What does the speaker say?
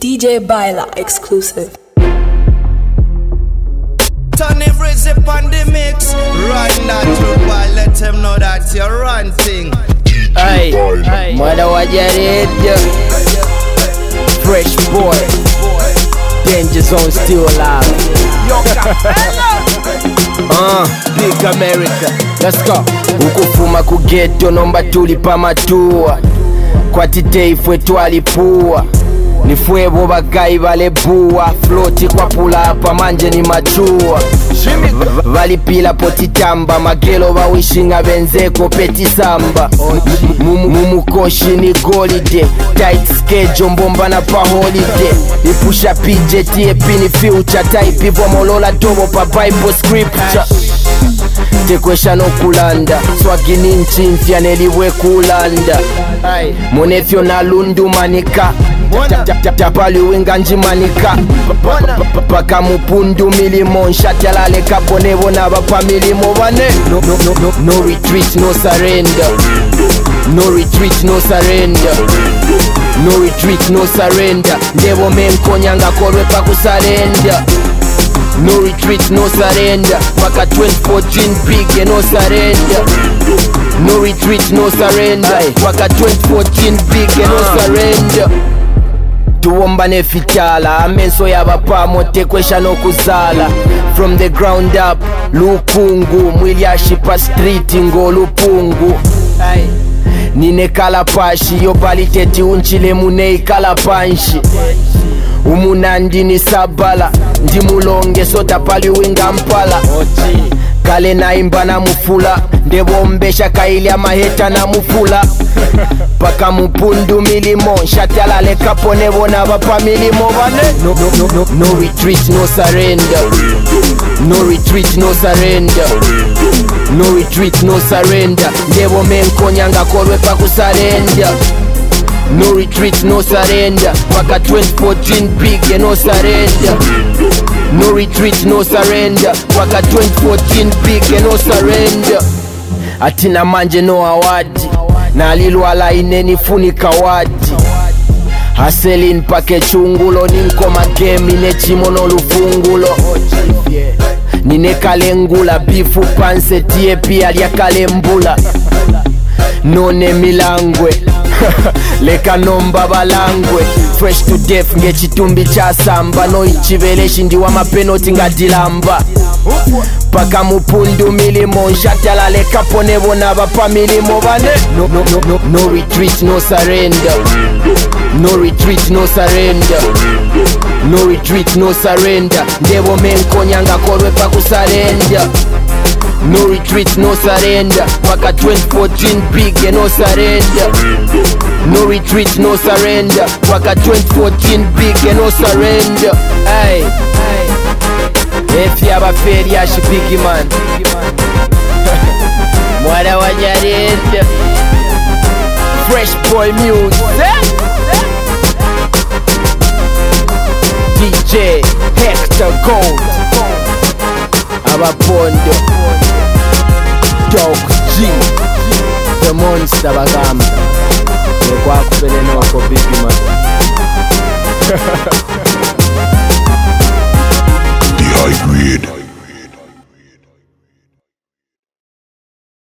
DJ Baila exclusive. Tony Brizzy on the mix. Run that through, boy. Let him know that you're ranting. Hey, mwana wajaredia. Fresh boy. Danger Zone still alive. Big America. Let's go. Ukufuma kugeto nomba tulipa matua. Kwa tite ifwe twalipua. Nifwebo bagayi balebua. Floti kwa pula hapa manje ni machua. Valipila potitamba. Magelo bawishinga benzeko peti samba. Mumukoshi ni golide. Tight schedule mbomba na pa holiday. Ipusha PJ TAP ni future type. Ivo molola dobo pa Bible scripture. Tekwesha no kulanda. Swagini nchi mfya neliwe kulanda. Monefyo na lundu manika. Tapali winga njimanika. Paka mupundu milimo. Nshatalale kabonebo na bapa milimo bane. No retreat, no surrender. No retreat, no surrender. No retreat, no surrender. Ndebo menkonyanga kolwe pa kusurrender. No retreat, no surrender. Paka 2014 big no surrender. No retreat, no surrender. Paka 2014 big no surrender. Tuomba nefitala. Amenso yabapa mote kwesha no kuzala. From the ground up, lupungu. Mwili ashipa street ngo lupungu. Nine kalapashi. Yobaliteti unchile mune kalapanshi. Umunandi ni sabala. Ndi mulonge sota pali winga mpala. Kale na imba na mufula. Ndebo mbesha kaili ya maheta na mufula. Paka mupundu milimo. Nshatala le kapone bona bapa milimo bane. No retreat, no surrender. No retreat, no surrender. No retreat, no surrender. Ndebo menkonyanga kolwe pa kusurrender. No retreat, no surrender. Paka 2014 big no surrender. No retreat, no surrender. Paka 2014 big no surrender. Atina manje no awadi. Na lilwala ineni funika wadi. Haselin pake chungulo. Ninkoma game ine chimono lufungulo. Nine kalengula. Bifu panse tie pia liya kalembula. None milangwe. Leka nomba balangwe. Fresh to death nge chitumbi cha samba. No ichiveleshi ndiwa mapenoti nga dilamba. Paka mupundu milimo. Nshatala leka ponebo na bapa milimo bane. No retreat, no surrender. No retreat, no surrender. No retreat, no surrender. Ndebo menkonyanga kolwe pa kusurrender. No retreat, no surrender. Paka 2014 big no surrender. No retreat, no surrender. Paka 2014 big no surrender. Hey, if you have a failure, she big man. Mwana wajarenda. Fresh boy music. DJ Hector Gold. Abapondo. Dog G. The monster bagamba. Nekwa kupele noko big man. The high grade.